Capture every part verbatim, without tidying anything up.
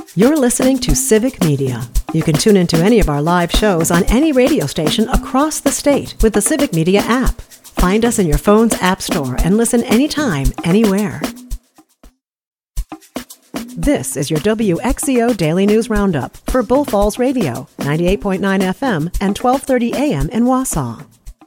You're listening to Civic Media. You can tune into any of our live shows on any radio station across the state with the Civic Media app. Find us in your phone's app store and listen anytime, anywhere. This is your W X C O Daily News Roundup for Bull Falls Radio, ninety-eight point nine F M and twelve thirty A M in Wausau.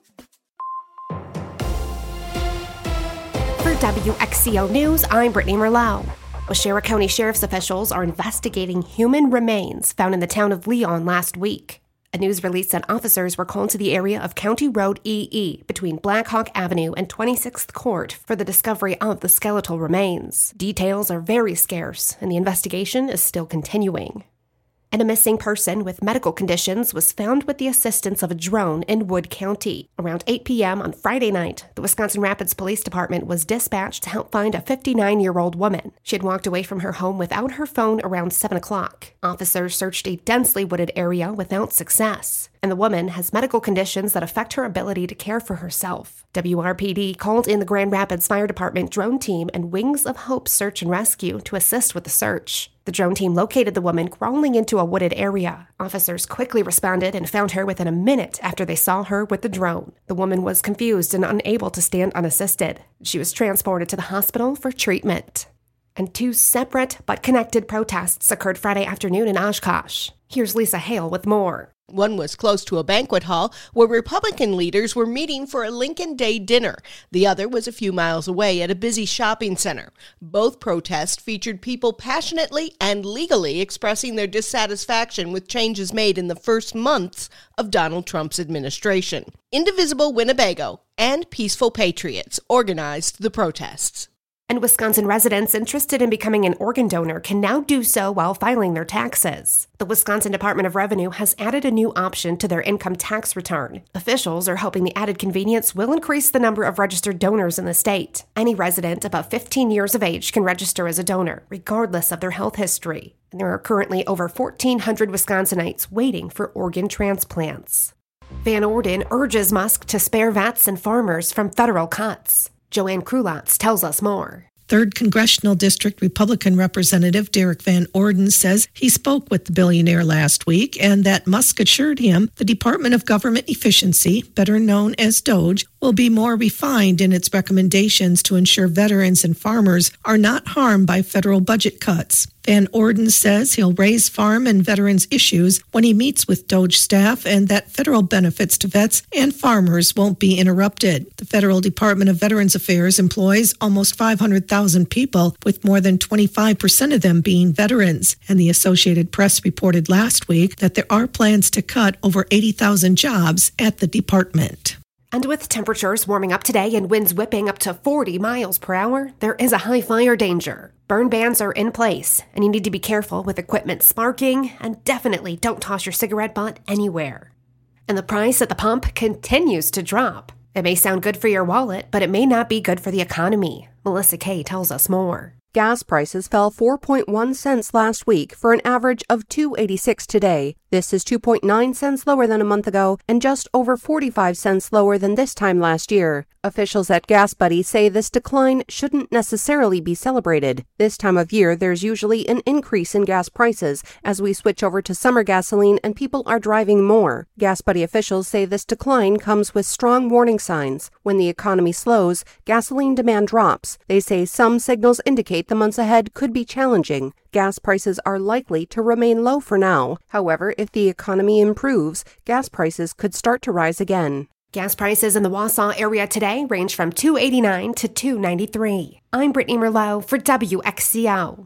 For W X C O News, I'm Brittany Merlau. Waushara County Sheriff's officials are investigating human remains found in the town of Leon last week. A news release said officers were called to the area of County Road E E between Blackhawk Avenue and twenty-sixth Court for the discovery of the skeletal remains. Details are very scarce, and the investigation is still continuing. And a missing person with medical conditions was found with the assistance of a drone in Wood County. Around eight p.m. on Friday night, the Wisconsin Rapids Police Department was dispatched to help find a fifty-nine-year-old woman. She had walked away from her home without her phone around seven o'clock. Officers searched a densely wooded area without success, and the woman has medical conditions that affect her ability to care for herself. W R P D called in the Grand Rapids Fire Department drone team and Wings of Hope Search and Rescue to assist with the search. The drone team located the woman crawling into a wooded area. Officers quickly responded and found her within a minute after they saw her with the drone. The woman was confused and unable to stand unassisted. She was transported to the hospital for treatment. And two separate but connected protests occurred Friday afternoon in Oshkosh. Here's Lisa Hale with more. One was close to a banquet hall where Republican leaders were meeting for a Lincoln Day dinner. The other was a few miles away at a busy shopping center. Both protests featured people passionately and legally expressing their dissatisfaction with changes made in the first months of Donald Trump's administration. Indivisible Winnebago and Peaceful Patriots organized the protests. And Wisconsin residents interested in becoming an organ donor can now do so while filing their taxes. The Wisconsin Department of Revenue has added a new option to their income tax return. Officials are hoping the added convenience will increase the number of registered donors in the state. Any resident above fifteen years of age can register as a donor, regardless of their health history. And there are currently over fourteen hundred Wisconsinites waiting for organ transplants. Van Orden urges Musk to spare vets and farmers from federal cuts. Joanne Krulotz tells us more. third Congressional District Republican Representative Derek Van Orden says he spoke with the billionaire last week and that Musk assured him the Department of Government Efficiency, better known as DOGE, will be more refined in its recommendations to ensure veterans and farmers are not harmed by federal budget cuts. Van Orden says he'll raise farm and veterans issues when he meets with DOGE staff and that federal benefits to vets and farmers won't be interrupted. The Federal Department of Veterans Affairs employs almost five hundred thousand people, with more than twenty-five percent of them being veterans. And the Associated Press reported last week that there are plans to cut over eighty thousand jobs at the department. And with temperatures warming up today and winds whipping up to forty miles per hour, there is a high fire danger. Burn bans are in place, and you need to be careful with equipment sparking, and definitely don't toss your cigarette butt anywhere. And the price at the pump continues to drop. It may sound good for your wallet, but it may not be good for the economy. Melissa Kay tells us more. Gas prices fell four point one cents last week for an average of two dollars and eighty-six cents today. This is two point nine cents lower than a month ago and just over forty-five cents lower than this time last year. Officials at GasBuddy say this decline shouldn't necessarily be celebrated. This time of year, there's usually an increase in gas prices as we switch over to summer gasoline and people are driving more. GasBuddy officials say this decline comes with strong warning signs. When the economy slows, gasoline demand drops. They say some signals indicate the months ahead could be challenging. Gas prices are likely to remain low for now. However, if the economy improves, gas prices could start to rise again. Gas prices in the Wausau area today range from two dollars and eighty-nine cents to two dollars and ninety-three cents. I'm Brittany Merlot for W X C O.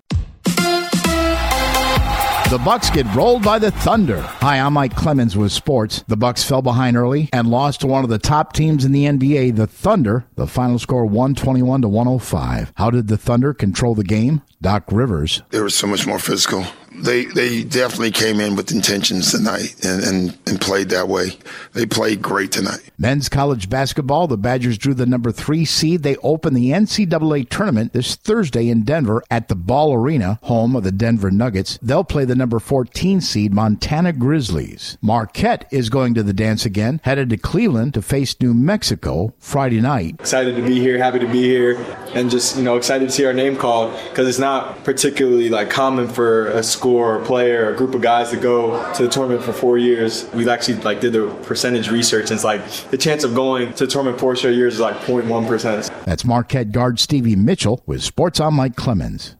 The Bucks get rolled by the Thunder. Hi, I'm Mike Clemens with sports. The Bucks fell behind early and lost to one of the top teams in the N B A, the Thunder. The final score one twenty-one to one oh five. How did the Thunder control the game? Doc Rivers. They were so much more physical. They they definitely came in with intentions tonight and, and, and played that way. They played great tonight. Men's college basketball, the Badgers drew the number three seed. They open the N C double A tournament this Thursday in Denver at the Ball Arena, home of the Denver Nuggets. They'll play the number fourteen seed Montana Grizzlies. Marquette is going to the dance again, headed to Cleveland to face New Mexico Friday night. Excited to be here, happy to be here, and just, you know, excited to see our name called, because it's not not particularly like common for a score or player or a group of guys to go to the tournament for four years. We actually like did the percentage research, and it's like the chance of going to the tournament four straight years is like zero point one percent. That's Marquette guard Stevie Mitchell with Sports on Mike Clemens.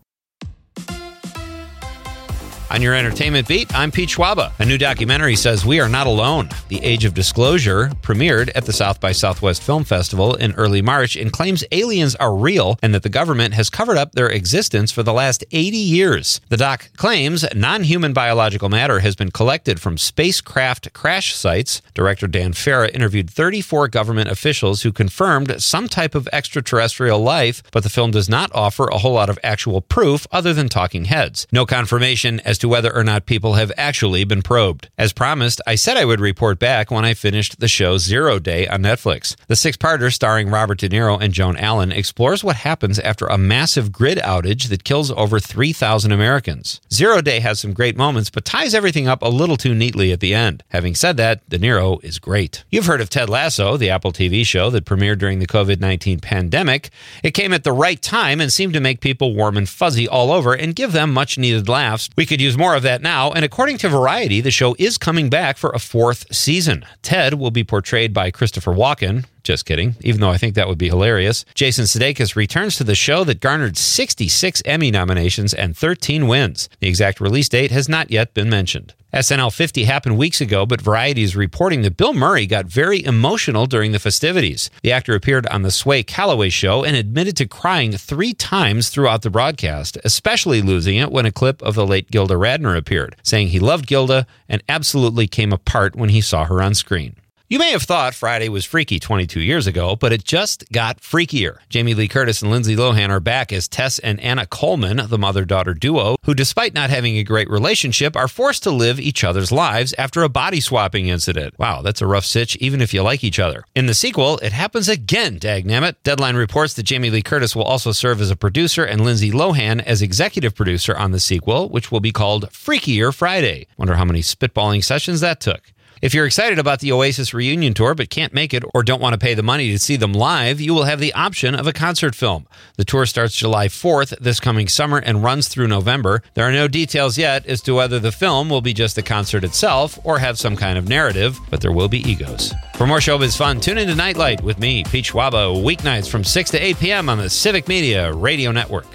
On your entertainment beat, I'm Pete Schwaba. A new documentary says we are not alone. The Age of Disclosure premiered at the South by Southwest Film Festival in early March and claims aliens are real and that the government has covered up their existence for the last eighty years. The doc claims non-human biological matter has been collected from spacecraft crash sites. Director Dan Farah interviewed thirty-four government officials who confirmed some type of extraterrestrial life, but the film does not offer a whole lot of actual proof other than talking heads. No confirmation as to whether or not people have actually been probed. As promised, I said I would report back when I finished the show Zero Day on Netflix. The six-parter starring Robert De Niro and Joan Allen explores what happens after a massive grid outage that kills over three thousand Americans. Zero Day has some great moments, but ties everything up a little too neatly at the end. Having said that, De Niro is great. You've heard of Ted Lasso, the Apple T V show that premiered during the covid nineteen pandemic. It came at the right time and seemed to make people warm and fuzzy all over and give them much-needed laughs. We could use more of that now, and according to Variety, the show is coming back for a fourth season. Ted will be portrayed by Christopher Walken. Just kidding, even though I think that would be hilarious. Jason Sudeikis returns to the show that garnered sixty-six Emmy nominations and thirteen wins. The exact release date has not yet been mentioned. S N L fifty happened weeks ago, but Variety is reporting that Bill Murray got very emotional during the festivities. The actor appeared on the Sway Calloway show and admitted to crying three times throughout the broadcast, especially losing it when a clip of the late Gilda Radner appeared, saying he loved Gilda and absolutely came apart when he saw her on screen. You may have thought Friday was freaky twenty-two years ago, but it just got freakier. Jamie Lee Curtis and Lindsay Lohan are back as Tess and Anna Coleman, the mother-daughter duo, who, despite not having a great relationship, are forced to live each other's lives after a body-swapping incident. Wow, that's a rough sitch, even if you like each other. In the sequel, it happens again, dagnammit. Deadline reports that Jamie Lee Curtis will also serve as a producer and Lindsay Lohan as executive producer on the sequel, which will be called Freakier Friday. Wonder how many spitballing sessions that took. If you're excited about the Oasis reunion tour but can't make it or don't want to pay the money to see them live, you will have the option of a concert film. The tour starts July fourth this coming summer and runs through November. There are no details yet as to whether the film will be just the concert itself or have some kind of narrative, but there will be egos. For more showbiz fun, tune into Nightlight with me, Pete Schwaba, weeknights from six to eight p.m. on the Civic Media Radio Network.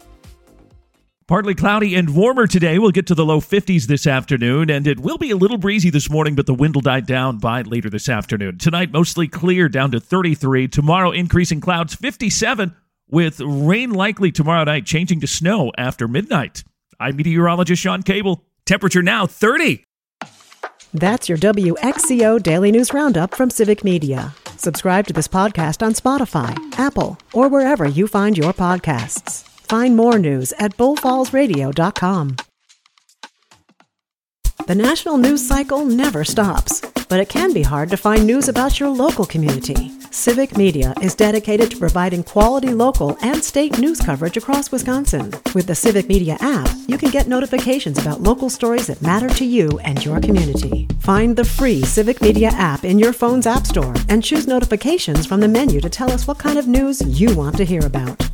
Partly cloudy and warmer today. We'll get to the low fifties this afternoon, and it will be a little breezy this morning, but the wind will die down by later this afternoon. Tonight, mostly clear, down to thirty-three. Tomorrow, increasing clouds, fifty-seven, with rain likely tomorrow night, changing to snow after midnight. I'm meteorologist Sean Cable. Temperature now, thirty. That's your W X C O Daily News Roundup from Civic Media. Subscribe to this podcast on Spotify, Apple, or wherever you find your podcasts. Find more news at bull falls radio dot com. The national news cycle never stops, but it can be hard to find news about your local community. Civic Media is dedicated to providing quality local and state news coverage across Wisconsin. With the Civic Media app, you can get notifications about local stories that matter to you and your community. Find the free Civic Media app in your phone's app store and choose notifications from the menu to tell us what kind of news you want to hear about.